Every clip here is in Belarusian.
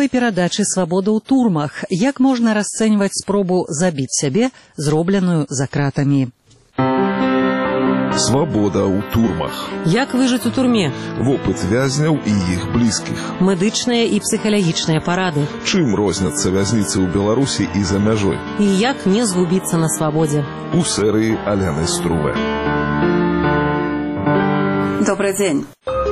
новай перадачы «Свабода ў турмах». Як можна расцэньваць спробу забіць сябе, зробленую за кратамі? Свабода ў турмах. Як выжыць у турме? Вопыт вязняў і іх блізкіх. Медычныя і псіхалагічныя парады. Чым розняцца вязніцы ў Беларусі і за мяжой? І як не згубіцца на свабодзе? У серыі Аляны Струве. Добрый день.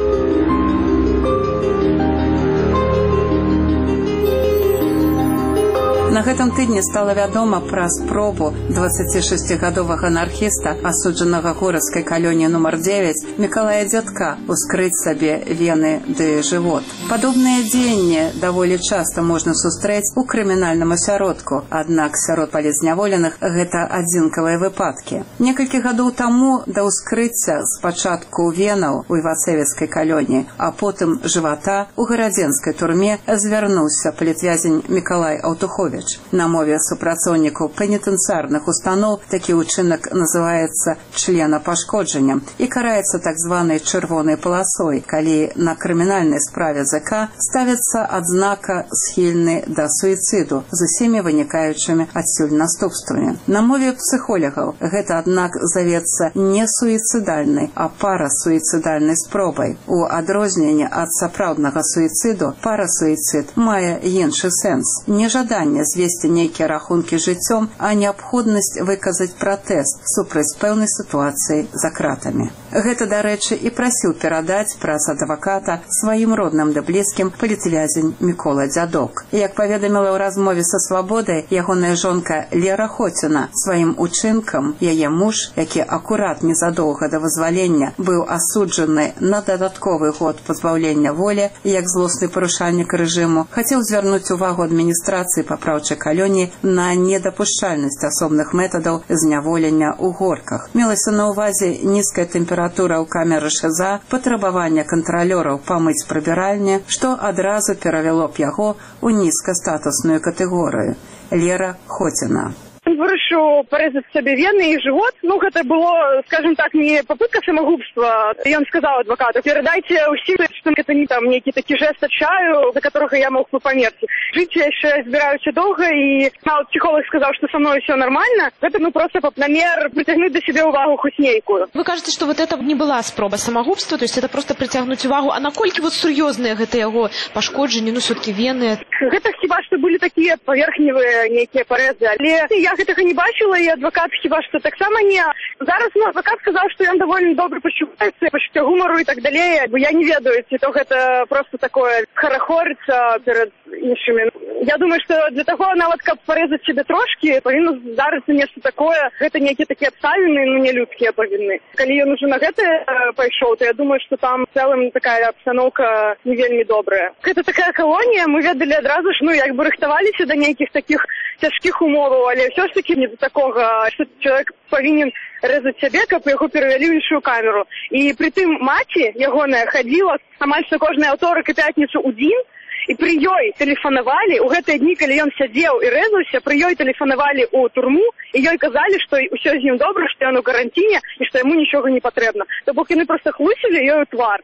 На гэтым тыдні стала вядома пра спробу 26-гадовага анархіста, асуджанага горадскай калоніі нумар 9, Мікалая Дзядка, ускрыць сабе вены ды жывот. Падобныя дзеянні даволі часта можна сустрэць у крымінальным асяродку, аднак сярод палізняволеных гэта адзінкавыя выпадкі. Некалькі гадоў таму да ўскрыцця спачатку венаў у івацэвіцкай калоніі, а потым жывата у гарадзенскай турме звярнуўся палітвязень Мікалай Аўтуховіч. На мове супрацоўнікаў пенітэнцыярных устаноў такі ўчынак называецца членапашкоджаннем і караецца так званай чырвонай паласой, калі на крымінальнай справе ЗК ставіцца адзнака схільны да суіцыду з усімі вынікаючымі адсюль наступствамі. На мове псіхолагаў гэта, аднак, завецца не суіцыдальнай, а парасуіцыдальнай спробай. У адрозненні ад сапраўднага суіцыду парасуіцыд мае іншы сэнс. Нежаданне звесці нейкія рахункі жыццём, а неабходнасць выказаць пратэст супраць пэўнай сітуацыі за кратамі. Гэта, дарэчы, і прасіў перадаць праз адваката сваім родным да блізкім палітвязень Мікола Дзядок. Як паведаміла ў размове са «Свабодай» ягоная жонка Лера Хоціна, сваім учынкам яе муж, які акурат незадоўга да вызвалення быў асуджаны на дадатковы год пазбаўлення волі як злосны парушальнік рэжыму, хацеў звярнуць увагу адміністрацыі папраўчай калоніі на недапушчальнасць асобных метадаў зняволення ў горках. Мелася на ўвазе нізкая тэмпература ў камеры ШЗА, патрабаванне кантралёраў памыць прыбіральні, што адразу перавяло б яго ў нізкастатусную катэгорыю. Лера Хоціна. Вырашыў парэзаць сабе вены і жывот. Гэта было, скажем так, не попытка самагубства. Ён сказаў адвакату: перадайце ўсім, што гэта не там нейкі такі жэст адчаю, за которого я мог бы памерці. Жыць я яшчэ збіраюся доўга, і псіхолог сказаў, што са мной все нормально. Гэта просто намер прыцягнуць да сябе ўвагу хоць нейкую. Вы кажаце, што это не была спроба самагубства, то есть это просто прыцягнуць увагу. А наколькі сур'ёзныя гэта яго пашкоджанні, все-таки вены? Гэта хіба што былі такія паверхневыя нейкія парэзы, але я гэтага не бачыла, і адвакат хіба што таксама не. Зараз адвакат сказаў, што ён даволі добра пачуваецца, пачуццё гумару і так далей. Я не ведаю, ці то гэта просто такое харахорыцца перад іншымі. Я думаю, што для таго, нават каб парэзаць сябе трошкі, павінна здарыцца нешта такое. Гэта нейкія такія абставіны, нелюдскія павінны. Калі ён ужо на гэта пайшоў, то я думаю, што там в цэлым такая абстаноўка не вельмі добрая. Гэта такая калонія, мы ведалі адразу ж, як бы рыхтаваліся да нейкіх такіх цяжкіх умоваў, але ўсё ж такі не до такога, што чалавек павінен рэзаць сябе, каб яго перавялі ў іншую камеру. І прытым маці ягоная хадзіла амаль што кожны аўторак і пятніцу ў дзень, і пры ёй тэлефанавалі, у гэтыя дні, калі ён сядзеў і рэзаўся, пры ёй тэлефанавалі ў турму, і ёй казалі, што ўсё з ім добра, што ён у каранціне, і што яму нічога не патрэбна. То бок яны проста хлусілі ёй у твар.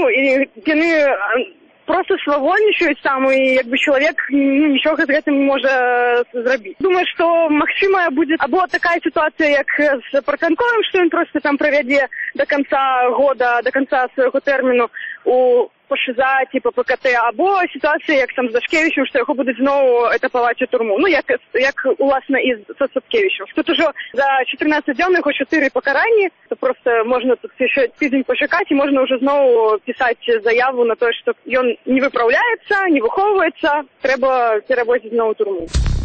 І яны просто свавольнічаюць там, і чалавек нічога з гэтым не можа зрабіць. Думаю, што магчыма будзе або такая сітуацыя, як з Парканковым, што ён просто там правядзе до конца года, до конца свайго тэрміну у ПШЗА, типа ПКТ, або сітуацыя, як там з Дашкевічем, што яго будуць зноў этапаваць у турму. Як уласна і з Сацкевічем. Тут ужо за 14 дзён яго 4 пакаранні, то просто можна тут яшчэ тыдзень пачакаць, і можна ўжо зноў пісаць заяву на тое, што ён не выпраўляецца, не выхоўваецца, трэба перавозіць зноў у турму.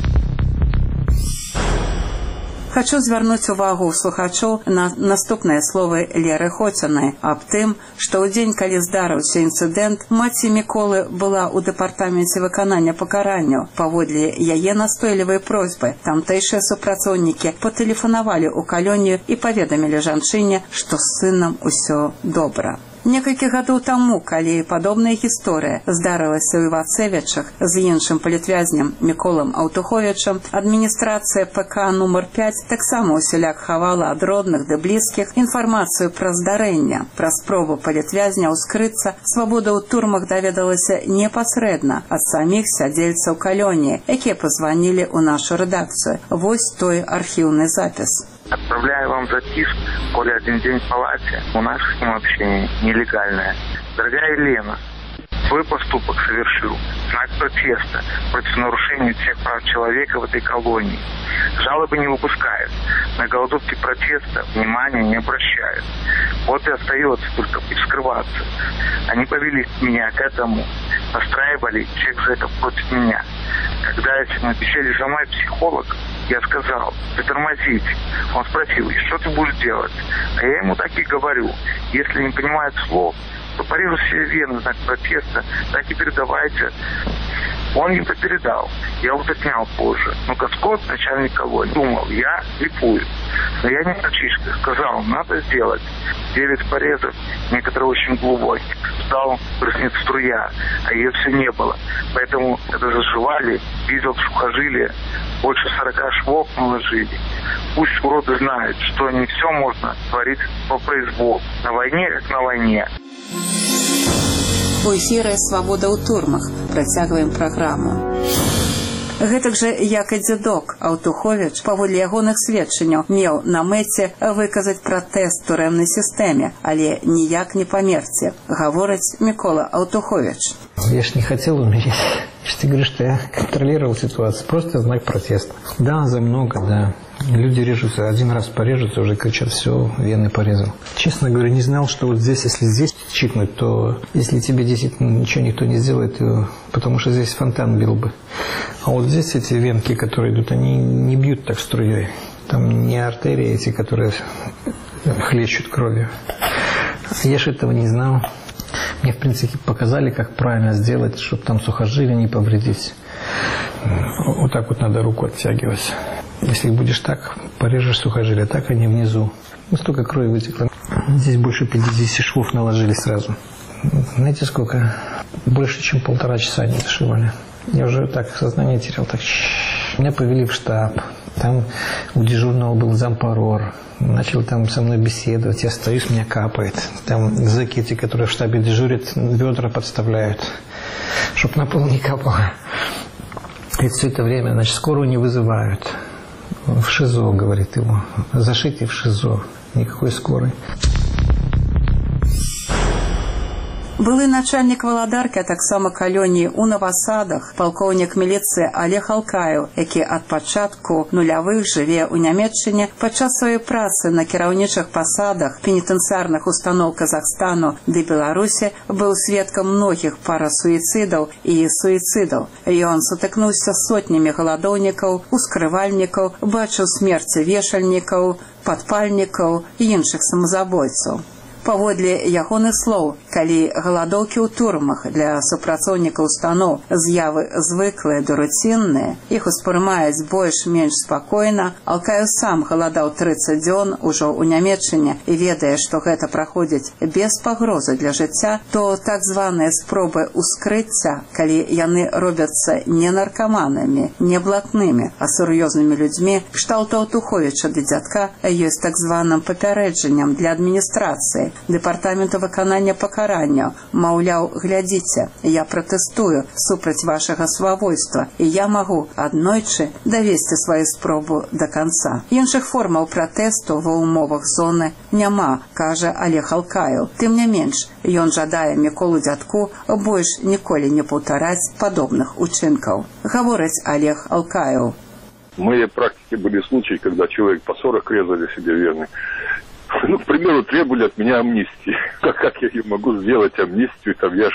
Хачу звярнуць увагу слухачоў на наступныя словы Леры Хоцінай аб тым, што ў дзень, калі здарыўся інцыдэнт, маці Міколы была ў дэпартаменце выканання пакаранняў. Паводле яе настойлівай просьбы тамтэйшыя супрацоўнікі патэлефанавалі ў калонію і паведамілі жанчыне, што з сынам усё добра. Некалькі гадоў таму, калі падобная гісторыя здарылася ў Івацевічах з іншым палітвязням Міколам Аўтуховічам, адміністрацыя ПК нумар 5 таксама усяляк хавала ад родных ды блізкіх інфармацыю пра здарэнне. Пра спробу палітвязняў скрыцца свабода ў турмах даведалася непасрэдна ад саміх сядзельцаў калоніі, якія пазванілі ў нашу рэдакцыю. Вось той архіўны запіс. Отправляю вам записку, коли один день в палате. У нас с ним общение нелегальное. Дорогая Елена, свой поступок совершил в знак протеста против нарушения всех прав человека в этой колонии. Жалобы не выпускают. На голодовки протеста внимания не обращают. Вот и остается только скрываться. Они повели меня к этому. Настраивали человека против меня. Когда на беседе со мной психолог, я сказал: притормозите. Он спросил: и что ты будешь делать? А я ему так и говорю: если не понимает слов, то порежу себе вены в знак протеста, так и передавайте. Он ему передал. Я уточнял позже. Но Каскот, начальник колонии, думал, я липую. Но я не мальчишка. Сказал, надо сделать. 9 порезов, некоторые очень глубокие. Стал прыснет струя, а ее все не было. Поэтому, когда зашивали, видел сухожилие, больше 40 швов наложили. Пусть уроды знают, что не все можно творить по произволу. На войне, как на войне. У эфіры «Свабода ў турмах». Працягваем праграму. Гэтак жа, як і дзедок, Аўтуховіч, паводле ягоных сведчанняў, меў на мэце выказаць пратэст турэмнай сістэме, але ніяк не памерці, гаворыць Мікола Аўтуховіч. Я ж не хотел умереть. Я же тебе говорю, что я контролировал ситуацию. Просто знак протеста. Да, за много, да. Люди режутся, один раз порежутся, уже кричат: все, вены порезал. Честно говоря, не знал, что вот здесь, если здесь чикнуть, то если тебе действительно ничего никто не сделает, то, потому что здесь фонтан бил бы. А вот здесь эти венки, которые идут, они не бьют так струей. Там не артерии эти, которые хлещут кровью. Я же этого не знал. Мне, в принципе, показали, как правильно сделать, чтобы там сухожилие не повредить. Вот так вот надо руку оттягивать. Если будешь так, порежешь сухожилие, так они внизу. Столько крови вытекло. Здесь больше 50 швов наложили сразу. Знаете, сколько? Больше, чем 1,5 часа они зашивали. Я уже так сознание терял. Так. Меня повели в штаб. Там у дежурного был зампорор. Начал там со мной беседовать. Я стою, с меня капает. Там зэки эти, которые в штабе дежурят, ведра подставляют, чтобы на пол не капало. И все это время, значит, скорую не вызывают. В ШИЗО, говорит его. Зашите в ШИЗО. Никакой скорой. Былы начальнік Валадаркі, а таксама калоніі ў Новасадах, палкоўнік міліцыі Олег Алкаеў, які ад пачатку нулявых жыве ў Нямецчыне, падчас сваёй працы на кіраўнічых пасадах пенітэнцыярных устаноў Казахстану ды Беларусі быў сведкам многіх парасуіцыдаў і суіцыдаў. Ён сутыкнуўся з сотнямі галадоўнікаў, ускрывальнікаў, бачыў смерці вешальнікаў, падпальнікаў і іншых самазабойцаў. Паводле ягоных слоў, калі галадоўкі ў турмах для супрацоўнікаў устаноў з'явы звыклыя ды руцінныя, іх успрымаюць больш-менш спакойна, Алкаеў сам галадаў 30 дзён ужо ў Нямецчыне і ведае, што гэта праходзіць без пагрозы для жыцця, то так званыя спробы ўскрыцця, калі яны робяцца не наркаманамі, не блатнымі, а сур'ёзнымі людзьмі, кшталту Аўтуховіча ды дзядка, ёсць так званым папярэджаннем для адміністрацыі, Дэпартаменту выканання пакарання. Маўляў, глядзіце, я пратэстую супраць вашага свавольства, і я магу аднойчы давесці сваю спробу да канца. Іншых формаў пратэсту ва ўмовах зоны няма, кажа Олег Алкаеў. Тым не менш, ён жадае Міколу дзядку больш ніколі не паўтараць падобных учынкаў. Гаворыць Олег Алкаеў. В моей практике были случаи, когда человек по 40 резали себе вены. Ну, к примеру, требовали от меня амнистии. Как я могу сделать амнистию? Там я ж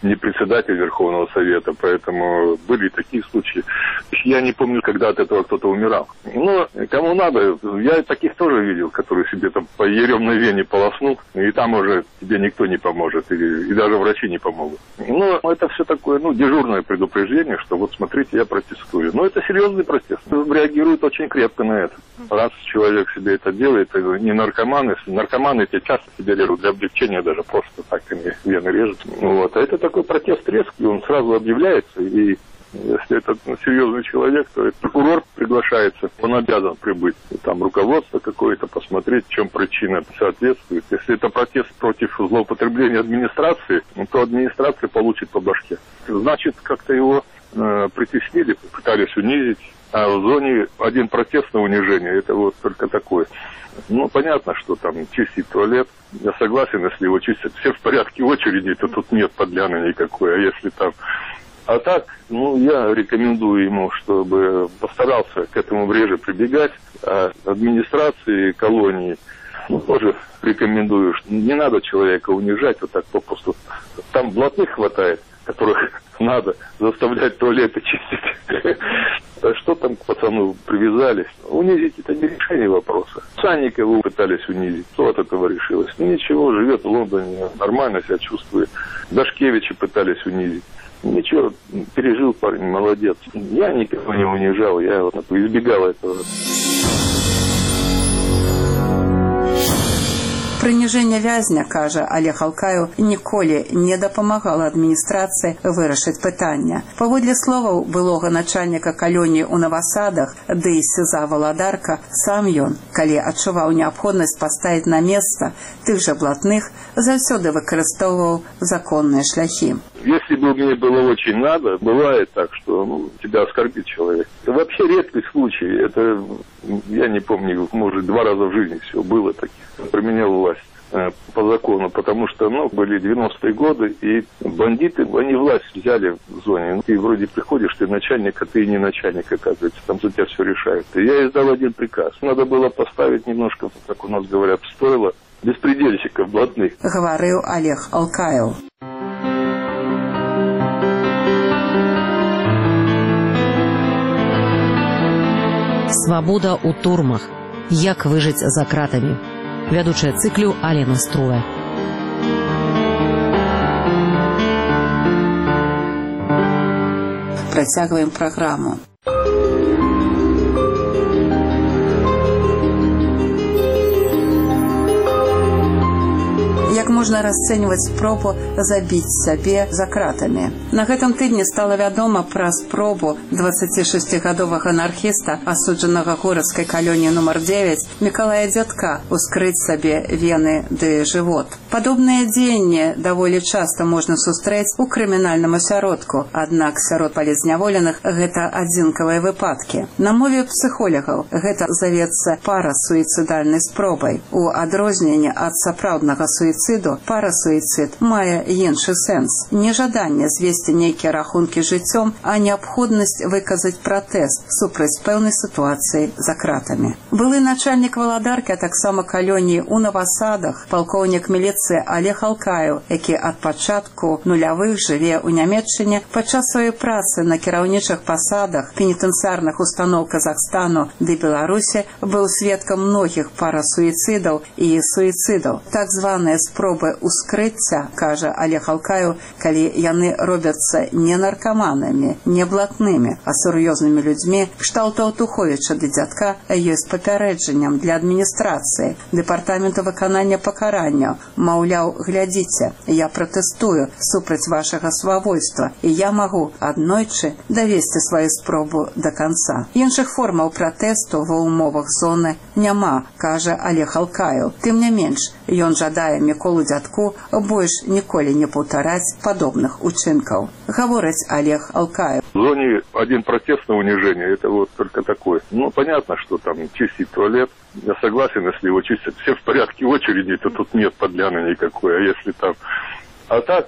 не председатель Верховного Совета, поэтому были такие случаи. Я не помню, когда от этого кто-то умирал. Но кому надо, я таких тоже видел, которые себе там по еремной вене полоснут, и там уже тебе никто не поможет, и даже врачи не помогут. Но это все такое, дежурное предупреждение, что вот смотрите, я протестую. Но это серьезный протест. Реагируют очень крепко на это. Раз человек себе это делает, это не наркоманы. Наркоманы эти часто себе режут для облегчения, даже просто так ими вены режут. Вот. А это такой протест резкий, он сразу объявляется, и если это серьезный человек, то прокурор приглашается, он обязан прибыть. И там руководство какое-то, посмотреть, в чем причина соответствует. Если это протест против злоупотребления администрации, то администрация получит по башке. Значит, как-то его притеснили, пытались унизить. А в зоне один протест на унижение, это вот только такое. Понятно, что там чистить туалет. Я согласен, если его чистят все в порядке очереди, то тут нет подляны никакой. А если там... А так, я рекомендую ему, чтобы постарался к этому реже прибегать. А администрации колонии тоже рекомендую, что не надо человека унижать вот так попросту. Там блатных хватает, которых надо заставлять туалеты чистить. Что там к пацану привязались? Унизить это не решение вопроса. Санникова пытались унизить. Что от этого решилось? Ничего, живет в Лондоне, нормально себя чувствует. Дашкевича пытались унизить. Ничего, пережил парень, молодец. Я никого не унижал, я избегал этого. Прыніжэнне вязня, кажа Олег Алкаев, ніколі не дапамагала адміністрацыі вырашыць пытання. Паводле словаў былога начальніка калоніі ў Новасадах, ды і СІЗА Валадарка, сам ён, калі адчуваў неабходнасць паставіць на месца тых жа блатных, заўсёды выкарыстоўваў законныя шляхі. Если бы мне было очень надо, бывает так, что тебя оскорбит человек. Это вообще редкий случай. Это, я не помню, может, 2 раза в жизни всего было таких. Применял власть по закону, потому что, были 90-е годы, и бандиты, они власть взяли в зоне. Ты вроде приходишь, ты начальник, а ты и не начальник, оказывается. Там за тебя все решают. И я издал один приказ. Надо было поставить немножко, как у нас говорят, стоило беспредельщиков блатных. Говорил Олег Алкаев. Свабода ў турмах. Як выжыць за кратамі. Вядучая цыклю Алена Струве. Працягваем праграму. Як можна расцэньваць спробу забіць сябе за кратамі. На гэтым тыдні стала вядома пра спробу 26-гадовага анархіста, асуджанага городскай калоніі нумар 9 Мікалая Дзядка ускрыць сабе вены ды жывот. Падобныя дзеянні даволі часта можна сустрэць у крымінальным асяродку, аднак сярод палізняволеных гэта адзінкавыя выпадкі. На мове псіхолагаў гэта завецца парасуіцыдальнай спробай. У адрозненні ад сапраўднага суіцыду, парасуіцыд мае іншы сэнс. Нежаданне звесці нейкія рахункі жыццём, а неабходнасць выказаць пратэст супраць пэўнай сітуацыі за кратамі. Былы начальнік Валадаркі, а таксама калоніі ў Новасадах, палкоўнік міліцыі Олег Алкаев, які ад пачатку нулявых жыве ў Нямецчыне, падчас сваёй працы на кіраўнічых пасадах пенітэнцыярных устаноў Казахстану ды Беларусі быў сведкам многіх парасуіцыдаў і суіцыдаў. Так званыя спробы ускрыцця, кажа Олег Алкаев, калі яны робяцца не наркаманамі, не блатнымі, а сур'ёзнымі людзьмі, кшталту Туховіча ды Дзядка, ёсць папярэджаннем для адміністрацыі, дэпартаменту выканання пакарання. Маўляў, глядзіце, я пратэстую супраць вашага свавольства, і я магу аднойчы давесці сваю спробу да канца. Іншых формаў пратэсту ва ўмовах зоны няма, кажа Олег Алкаев. Тым не менш, ён жадае Міколу Дзядку больш ніколі не паўтараць падобных учынкаў. Гаворыць Олег Алкаев. В зоне один протест на унижение, это вот только такое. Понятно, что там чистить туалет. Я согласен, если его чистят все в порядке очереди, то тут нет подляны никакой. А если там... А так,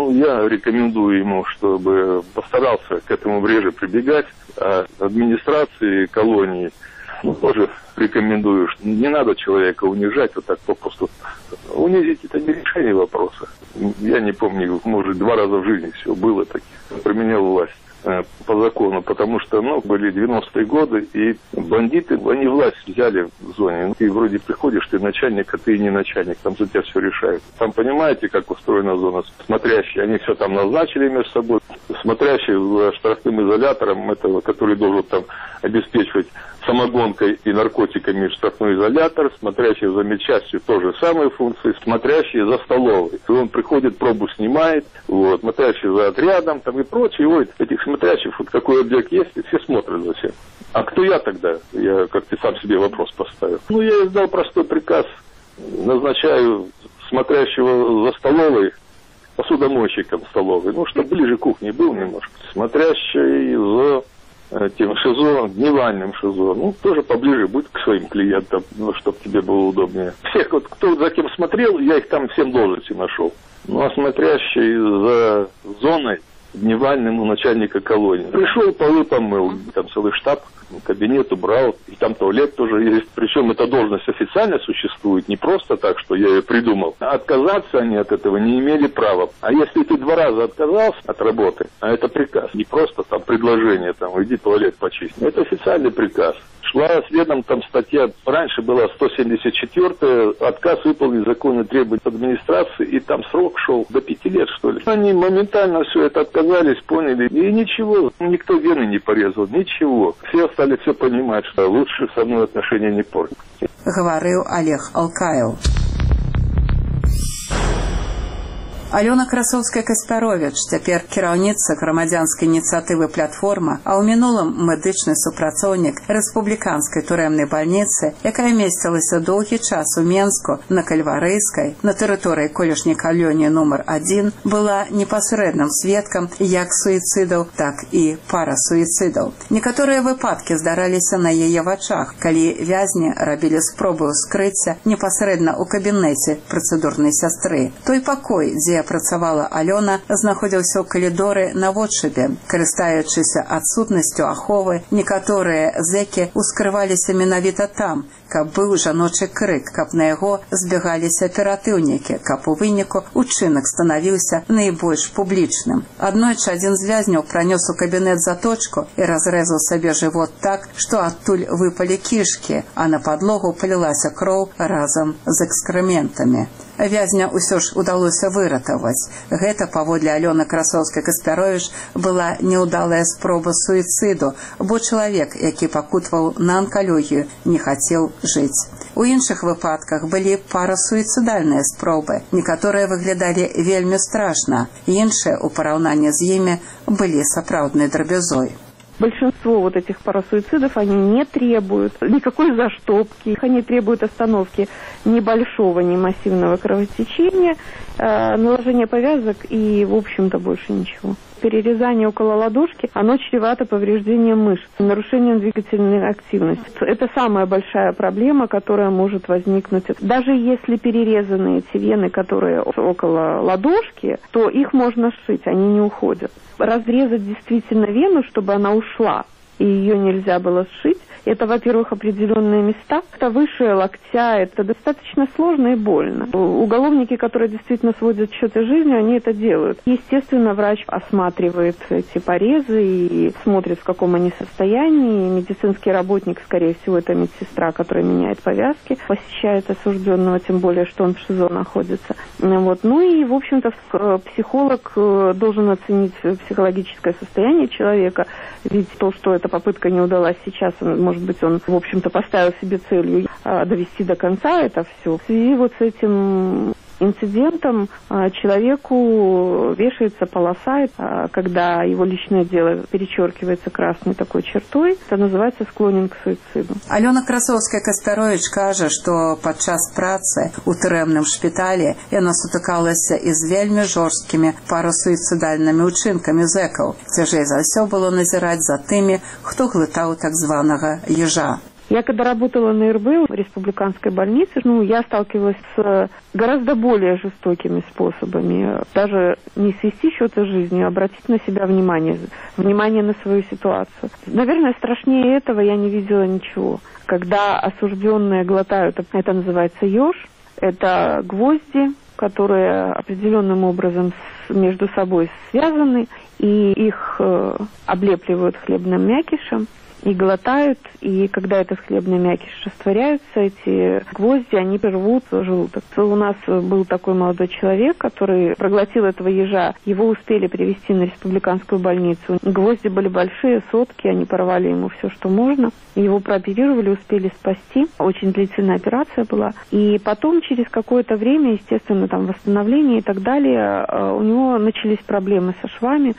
я рекомендую ему, чтобы постарался к этому реже прибегать. А администрации колонии тоже рекомендую, что не надо человека унижать вот так попросту. Унизить это не решение вопроса. Я не помню, может, 2 раза в жизни всего было таких. Применял власть по закону, потому что, были 90-е годы, и бандиты, они власть взяли в зоне. И вроде приходишь, ты начальник, а ты и не начальник, там за тебя все решают. Там понимаете, как устроена зона? Смотрящие, они все там назначили между собой. Смотрящие за штрафным изолятором, этого, который должен там обеспечивать самогонкой и наркотиками штрафной изолятор, смотрящий за медчастью тоже самые функции, смотрящий за столовой. И он приходит, пробу снимает, смотрящий за отрядом там, и прочее. Этих смотрящих, какой объект есть, и все смотрят за всем. А кто я тогда? Я как-то сам себе вопрос поставил. Я издал простой приказ, назначаю смотрящего за столовой, посудомойщиком столовой, чтобы ближе к кухне был немножко. Смотрящий за тем ШИЗО, дневальным ШИЗО, тоже поближе будет к своим клиентам, чтобы тебе было удобнее. Всех, кто за кем смотрел, я их там всем должности нашел. А смотрящий за зоной, дневальным у начальника колонии. Пришел, полы помыл, там целый штаб, кабинет убрал, и там туалет тоже есть. Причем эта должность официально существует, не просто так, что я ее придумал. А отказаться они от этого не имели права. А если ты 2 раза отказался от работы, а это приказ, не просто там предложение, иди туалет почисть. Это официальный приказ. Шла следом там статья, раньше была 174-я, отказ выполнить законные требования администрации, и там срок шел до 5 лет, что ли. Они моментально все это отказались, поняли, и ничего, никто вены не порезал, ничего. Все стали все понимать, что лучше со мной отношения не портить. Говорил Олег Алкаев. Алена Красовская-Каспярович, цяпер кіраўніца грамадзянскай ініцыятывы «Платформа», а ў мінулым медычны супрацоўнік рэспубліканскай турэмнай бальніцы, якая месцілася доўгі час у Менску на Кальварыйскай, на тэрыторыі колішняй калоніі нумар 1, была непасрэдным сведкам як суіцыдаў, так і парасуіцыдаў. Некаторыя выпадкі здараліся на яе вачах, калі вязні рабілі спробы ўскрыцця непасрэдна ў кабінеце працэдурнай сястры. Той пакой, дзе працавала Алёна, знаходзіўся ў калідоры на водшыбе. Карыстаючыся адсутнасцю аховы, некаторыя зэкі ускрываліся менавіта там, каб быў жаночы крык, каб на яго збегаліся аператыўнікі, каб у выніку учынак станавіўся найбольш публічным. Аднойчы адзін з вязняў пранёс у кабінет заточку і разрэзаў сабе жывот так, што адтуль выпалі кішкі, а на падлогу палілася кроў разам з экскрементамі. Вязня ўсё ж удалося выратаваць. Гэта, паводле Алёны Красовскай-Каспярович, была няўдалая спроба суіцыду, бо чалавек, які пакутваў на анкалогію, не хацеў жыць. У іншых выпадках былі парасуіцыдальныя спробы. Некаторыя выглядалі вельмі страшна, іншыя, у параўнанні з імі, былі сапраўднай драбязой. Большинство этих парасуицидов, они не требуют никакой заштопки, они требуют остановки небольшого, не массивного кровотечения, наложения повязок и, в общем-то, больше ничего. Перерезание около ладошки, оно чревато повреждением мышц, нарушением двигательной активности. Это самая большая проблема, которая может возникнуть. Даже если перерезаны эти вены, которые около ладошки, то их можно сшить, они не уходят. Разрезать действительно вену, чтобы она ушла, и ее нельзя было сшить, это, во-первых, определенные места. Это выше локтя, это достаточно сложно и больно. Уголовники, которые действительно сводят счеты жизнью, они это делают. Естественно, врач осматривает эти порезы и смотрит, в каком они состоянии. Медицинский работник, скорее всего, это медсестра, которая меняет повязки, посещает осужденного, тем более, что он в ШИЗО находится. Ну и, в общем-то, психолог должен оценить психологическое состояние человека, ведь то, что эта попытка не удалась сейчас, может быть, он, в общем-то, поставил себе целью довести до конца это все. В связи с этим инцидентом человеку вешается полоса, когда его личное дело перечеркивается красной такой чертой. Это называется склонен к суициду. Алена Красовская-Каспярович кажа, што падчас працы ў турэмным шпіталі яна сутыкалася і з вельмі жорсткімі парасуіцыдальнымі ўчынкамі зэкаў. Цяжэй за ўсё было назіраць за тымі, хто глытаў так званага ежа. Я когда работала на РБ, в республиканской больнице, я сталкивалась с гораздо более жестокими способами. Даже не свести счеты с жизнью, а обратить на себя внимание на свою ситуацию. Наверное, страшнее этого я не видела ничего. Когда осужденные глотают, это называется еж, это гвозди, которые определенным образом между собой связаны, и их облепливают хлебным мякишем и глотают, и когда этот хлебный мякиш растворяются, эти гвозди, они рвут желудок. У нас был такой молодой человек, который проглотил этого ежа, его успели привезти на республиканскую больницу. Гвозди были большие, сотки, они порвали ему все, что можно. Его прооперировали, успели спасти. Очень длительная операция была. И потом, через какое-то время, естественно, там восстановление и так далее, у него начались проблемы со швами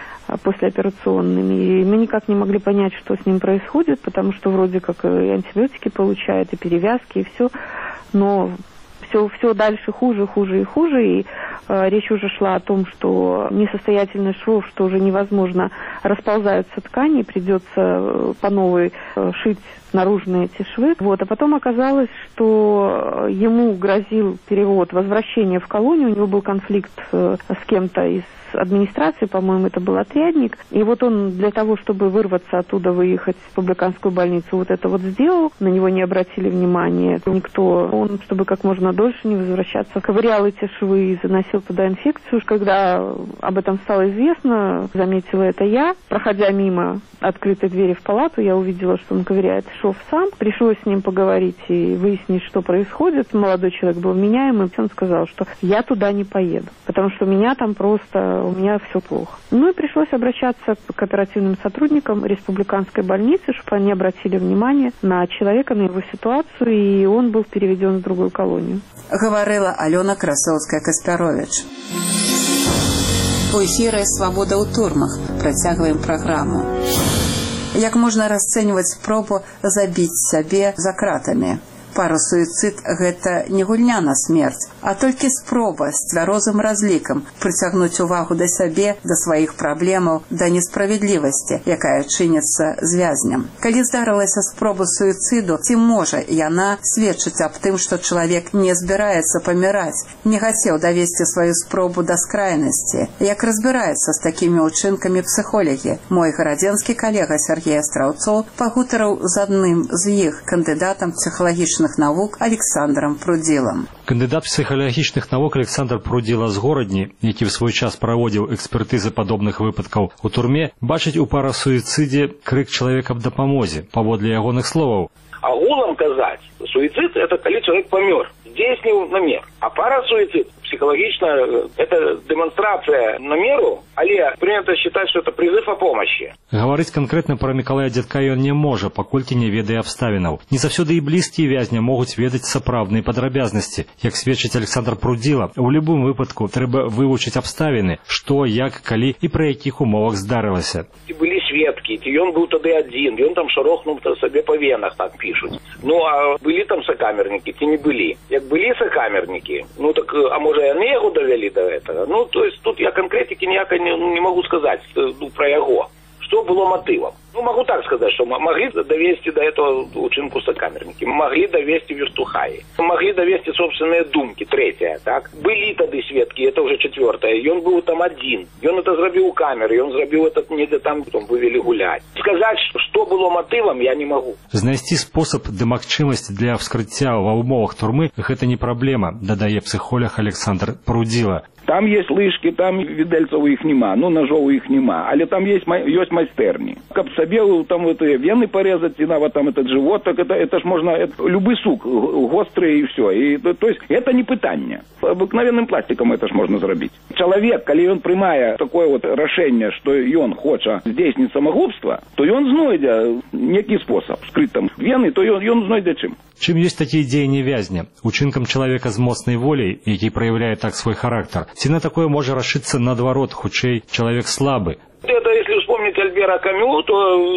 послеоперационными. И мы никак не могли понять, что с ним происходит, потому что вроде как и антибиотики получает, и перевязки, и все. Но все дальше хуже и хуже. И речь уже шла о том, что несостоятельность швов, что уже невозможно, расползаются ткани, придется по новой шить наружные эти швы. А потом оказалось, что ему грозил перевод, возвращение в колонию. У него был конфликт с кем-то из администрации, по-моему, это был отрядник. И он для того, чтобы вырваться оттуда, выехать в республиканскую больницу, это сделал. На него не обратили внимания никто. Он, чтобы как можно дольше не возвращаться, ковырял эти швы и заносил туда инфекцию. Когда об этом стало известно, заметила это я. Проходя мимо открытой двери в палату, я увидела, что он ковыряет шов сам. Пришлось с ним поговорить и выяснить, что происходит. Молодой человек был вменяемый. Он сказал, что я туда не поеду, потому что меня там у меня все плохо. И пришлось обращаться к оперативным сотрудникам республиканской больницы, чтобы они обратили внимание на человека, на его ситуацию, и он был переведен в другую колонию. Говорила Алена Красовская-Каспярович. У эфірі «Свобода у турмах» працягваем праграму. Як можна расцэньваць спробу забіць сябе за кратамі? Парасуіцыд – гэта не гульня на смерць, а толькі спроба з цвярозым разлікам прыцягнуць увагу да сябе, да сваіх праблемаў, да несправядлівасці, якая чыніцца з вязням. Калі здарылася спроба суіцыду, ці можа яна сведчыць аб тым, што чалавек не збіраецца паміраць, не хацеў давесці сваю спробу да скрайнасці? Як разбіраецца з такімі ўчынкамі псіхолагі? Мой гарадзенскі калега Сергей Астраўцоў пагутарыў з адным з іх, кандыдатам псіхалагічных навук Александром Прудилом. Кандидат психологічных навук Александр Прудила з Городні, який в свой час проводив експертизи подобних випадків у турмі, бачить у парасуїциді крик чоловіка об допомозі, паводле ягоних словаў. Агулам казаць, суицид – это коли человек помер, здейснил намер. А парасуицид психологично – это демонстрация намеру, але принято считать, что это призыв о помощи. Говорить конкретно про Миколая Дзядка ён не можа, паколькі не ведае абставінаў. Не заўсёды і блізкія вязня могуць ведаць сапраўдныя падрабязнасці. Як сведчыць Александр Прудила, у любым выпадку трэба вывучыць абставіны, што, як, калі і пры якіх умовах здарылася. І былі сведкі, ці ён быў тады адзін, ён там шарохнуў сабе па венах, так пішуць. А былі там сакамернікі, ці не былі? Як былі сакамернікі, так, а можа яны яго давялі до этого? То есть тут я конкретики ніякай не могу сказать про яго. Что было мотивом? Могу так сказать, что могли довести до этого учинку сокамерники, могли довести вертухаи, могли довести собственные думки, третья, так? Были тады сведки, это уже четвертое, и он был там один, и он это зробил у камеры, и он зробил это недзе там, потом вывели гулять. Сказать, что было мотивом, я не могу. Знайсці спосаб ды магчымасць для вскрыцця ва ўмовах турмы – гэта не праблема, дадае псіхолог Александр Прудила. Там есть лыжки, там відэльцаў іх нема, ножоў іх нема, але там есть майстэрні. Каб сабе там вены порезать, и нават там этот живот, так это ж можно, любый сук, гострый и все. И, то есть это не пытанне. Обыкновенным пластиком это ж можно зрабіць. Человек, калі он прымае такое рашэнне, что ён хоча здзейсніць самагубства, то ён знойдзе некі спосаб скрыць там вены, то ён знойдзе чым. Чым ёсць такія дзеянні вязня? Учынкам чалавека з моцнай воляй, які праяўляе так свой характар. Ці на такое можа рашыцца наадварот, хутчэй, чалавек слабы? Это, если вспомнить Альбера Камю, то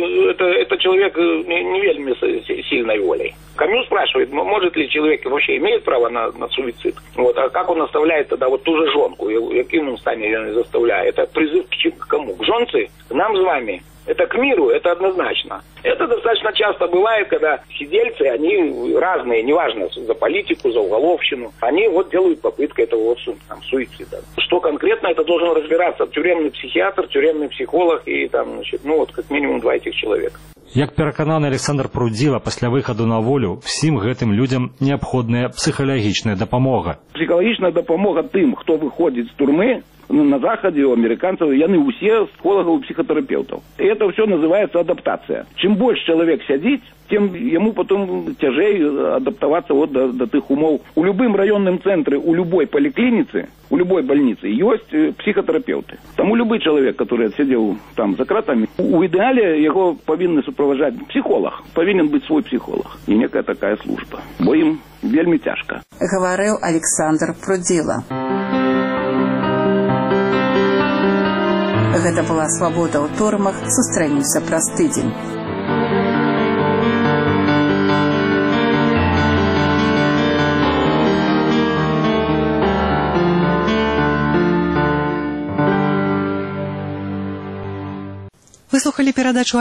это человек не вельми сильной волей. Камю спрашивает, может ли человек вообще имеет право на суицид? А как он оставляет тогда ту же жонку? Яким он стане ее не заставляет? Это призыв к кому? К жонце? К нам с вами? Это к миру, это однозначно. Это достаточно часто бывает, когда сидельцы, они разные, неважно, за политику, за уголовщину, они вот делают попытку этого вот там, суицида. Что конкретно, это должен разбираться тюремный психиатр, тюремный психолог и там, значит, ну вот как минимум 2 этих человека. Як перакананы Александр Прудзіла, пасля выхаду на волю всім гэтым людзям неабходная псіхалагічная дапамога. Псіхалагічная дапамога тым, хто выходзіць з турмы, на Заходе у американцев, яны усе психологов и психотерапевтов. И это все называется адаптация. Чем больше человек сидит, тем ему потом тяжелее адаптоваться вот до тех умов. У любым районном центре, у любой поликлиницы, у любой больницы есть психотерапевты. Тому любой человек, который сидел там за кратами, у идеале его повинен сопровождать психолог. Повинен быть свой психолог. И некая такая служба. Бо им вельми тяжко. Говорил Александр Прудзіла. Гэта была «Свабода ў турмах». Сустрэнемся праз тыдзень. Вы слухали перадачу